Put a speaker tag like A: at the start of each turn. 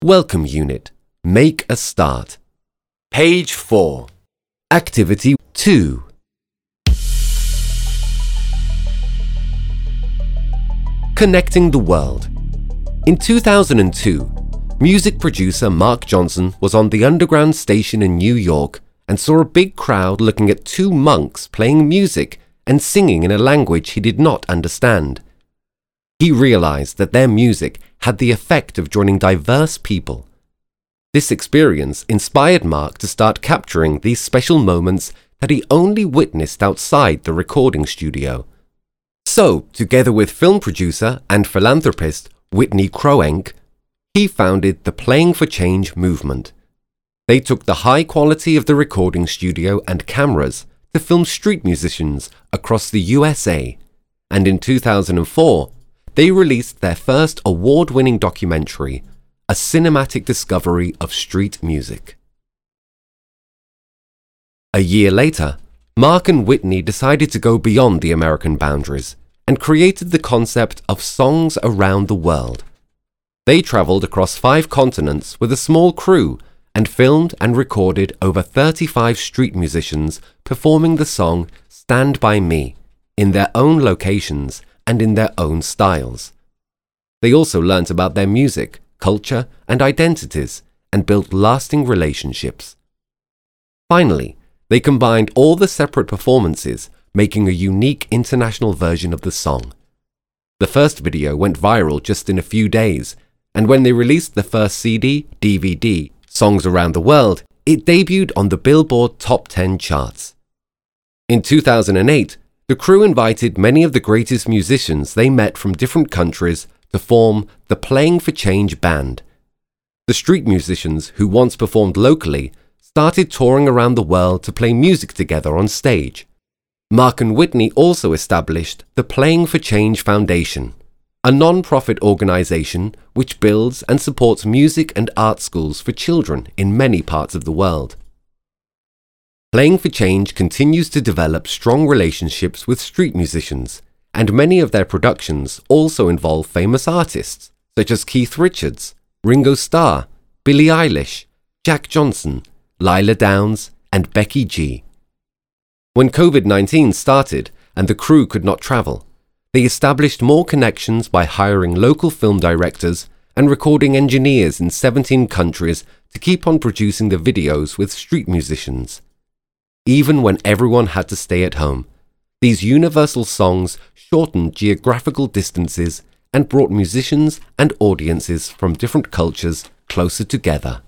A: Welcome Unit. Make a start. Page 4. Activity 2. Connecting the World. In 2002, music producer Mark Johnson was on the Underground station in New York and saw a big crowd looking at two monks playing music and singing in a language he did not understand. He realized that their music had the effect of joining diverse people. This experience inspired Mark to start capturing these special moments that he only witnessed outside the recording studio. So, together with film producer and philanthropist Whitney Croenk, he founded the Playing for Change movement. They took the high quality of the recording studio and cameras to film street musicians across the USA, and in 2004, they released their first award-winning documentary, A Cinematic Discovery of Street Music. A year later, Mark and Whitney decided to go beyond the American boundaries and created the concept of Songs Around the World. They traveled across 5 continents with a small crew and filmed and recorded over 35 street musicians performing the song Stand By Me in their own locations and in their own styles. They also learnt about their music, culture, and identities and built lasting relationships. Finally, they combined all the separate performances, making a unique international version of the song. The first video went viral just in a few days, and when they released the first CD, DVD, Songs Around the World, it debuted on the Billboard Top 10 charts. In 2008, the crew invited many of the greatest musicians they met from different countries to form the Playing for Change band. The street musicians who once performed locally started touring around the world to play music together on stage. Mark and Whitney also established the Playing for Change Foundation, a non-profit organization which builds and supports music and art schools for children in many parts of the world. Playing for Change continues to develop strong relationships with street musicians, and many of their productions also involve famous artists such as Keith Richards, Ringo Starr, Billie Eilish, Jack Johnson, Lila Downs, and Becky G. When COVID-19 started and the crew could not travel, they established more connections by hiring local film directors and recording engineers in 17 countries to keep on producing the videos with street musicians. Even when everyone had to stay at home, these universal songs shortened geographical distances and brought musicians and audiences from different cultures closer together.